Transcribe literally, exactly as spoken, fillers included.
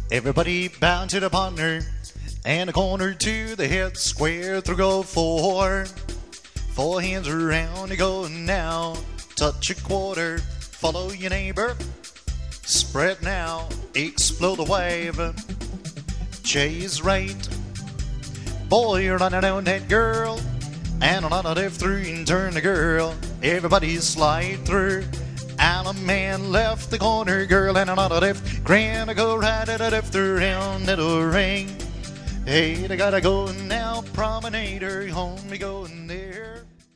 Everybody bound to the partner, and a corner to the head, square through go four. Four hands around, you go now, touch a quarter, follow your neighbor, spread now, explode the wave, chase right. Boy, you're running down that girl, and on a left through and turn the girl. Everybody slide through, and a man left the corner girl, and another left. Grand, go right at the left around the ring. Hey, they gotta go now, promenade her home, we going there.